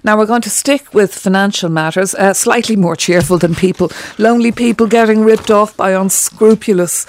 Now we're going to stick with financial matters, slightly more cheerful than people, lonely people getting ripped off by unscrupulous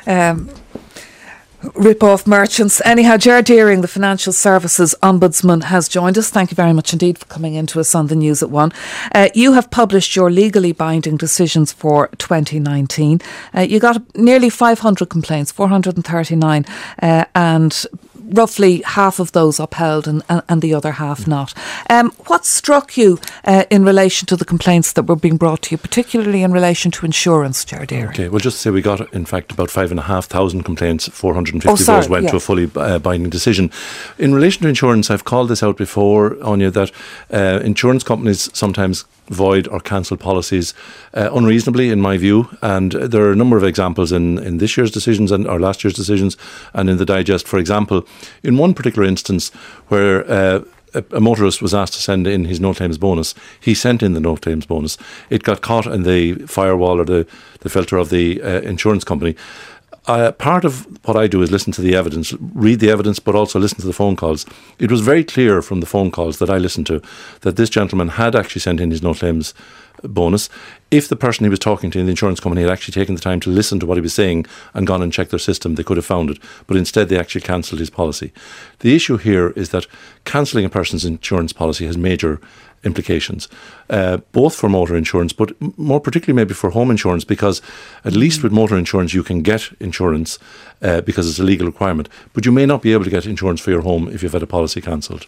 rip-off merchants. Anyhow, Ger Deering, the Financial Services Ombudsman, has joined us. Thank you very much indeed for coming in to us on the News at One. You have published your legally binding decisions for 2019. You got nearly 500 complaints, 439, and roughly half of those upheld and the other half not. What struck you in relation to the complaints that were being brought to you, particularly in relation to insurance, Ger Deering? Okay, well, just to say we got, in fact, about 5,500 complaints, 450 of those went to a fully binding decision. In relation to insurance, I've called this out before, Anya, that insurance companies sometimes void or cancel policies unreasonably, in my view, and there are a number of examples in this year's decisions or last year's decisions and in the digest. For example, in one particular instance where a motorist was asked to send in his no claims bonus, he sent in the no claims bonus. It got caught in the firewall or the filter of the insurance company. Part of what I do is listen to the evidence, read the evidence, but also listen to the phone calls. It was very clear from the phone calls that I listened to that this gentleman had actually sent in his no claims bonus. If the person he was talking to in the insurance company had actually taken the time to listen to what he was saying and gone and checked their system, they could have found it. But instead, they actually cancelled his policy. The issue here is that cancelling a person's insurance policy has major implications, both for motor insurance, but more particularly maybe for home insurance, because at least with motor insurance you can get insurance because it's a legal requirement, but you may not be able to get insurance for your home if you've had a policy cancelled.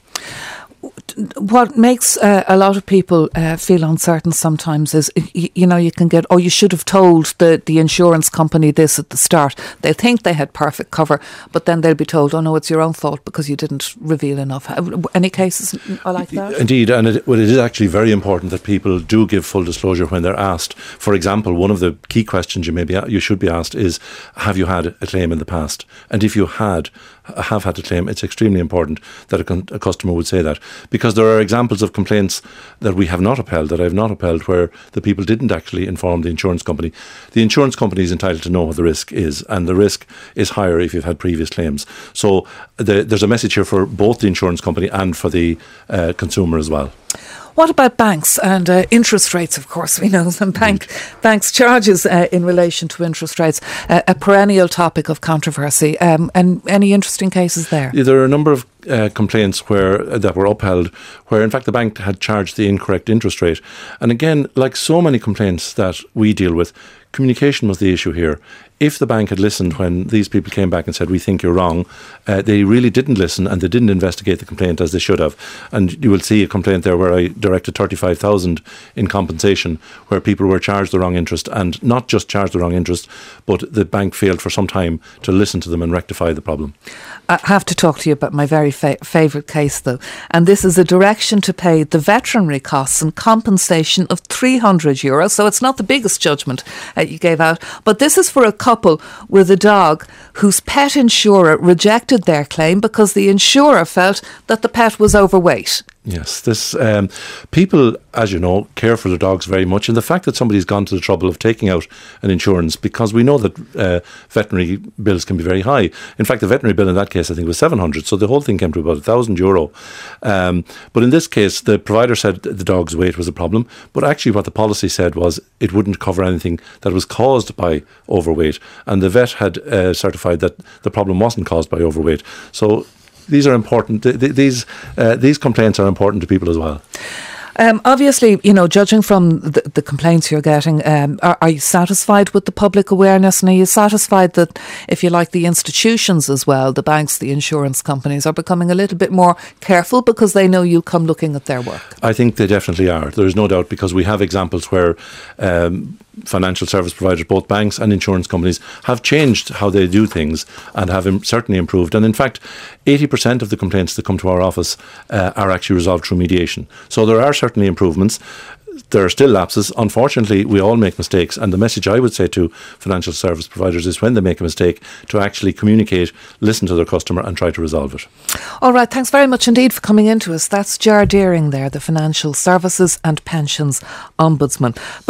What makes a lot of people feel uncertain sometimes is, you can get, you should have told the insurance company this at the start. They think they had perfect cover, but then they'll be told, oh no, it's your own fault because you didn't reveal enough. Any cases like that? Indeed, and it is actually very important that people do give full disclosure when they're asked. For example, one of the key questions you should be asked is, have you had a claim in the past? And if you have had a claim, it's extremely important that a customer would say that, because there are examples of complaints that we have not upheld, that I have not upheld, where the people didn't actually inform the insurance company. The insurance company is entitled to know what the risk is, and the risk is higher if you've had previous claims. So there's a message here for both the insurance company and for the consumer as well. What about banks and interest rates? Of course, we know some banks' charges in relation to interest rates, a perennial topic of controversy. And any interesting cases there? Yeah, there are a number of complaints that were upheld where in fact the bank had charged the incorrect interest rate. And again, like so many complaints that we deal with, communication was the issue here. If the bank had listened when these people came back and said, we think you're wrong, they really didn't listen and they didn't investigate the complaint as they should have. And you will see a complaint there where I directed 35,000 in compensation, where people were charged the wrong interest, and not just charged the wrong interest, but the bank failed for some time to listen to them and rectify the problem. I have to talk to you about my very favourite case though, and this is a direction to pay the veterinary costs and compensation of €300. So it's not the biggest judgment you gave out, but this is for a couple with a dog whose pet insurer rejected their claim because the insurer felt that the pet was overweight. Yes, this people, as you know, care for their dogs very much, and the fact that somebody's gone to the trouble of taking out an insurance, because we know that veterinary bills can be very high. In fact, the veterinary bill in that case I think was 700, so the whole thing came to about €1,000. But in this case, the provider said the dog's weight was a problem, but actually what the policy said was it wouldn't cover anything that was caused by overweight, and the vet had certified that the problem wasn't caused by overweight. So these are important. These complaints are important to people as well. Obviously, judging from the complaints you're getting, are you satisfied with the public awareness? And are you satisfied that, if you like, the institutions as well, the banks, the insurance companies, are becoming a little bit more careful because they know you'll come looking at their work? I think they definitely are. There's no doubt, because we have examples where financial service providers, both banks and insurance companies, have changed how they do things and have certainly improved. And in fact, 80% of the complaints that come to our office are actually resolved through mediation. So there are certainly improvements. There are still lapses. Unfortunately, we all make mistakes, and the message I would say to financial service providers is, when they make a mistake, to actually communicate, listen to their customer and try to resolve it. All right, thanks very much indeed for coming in to us. That's Ger Deering there, the Financial Services and Pensions Ombudsman.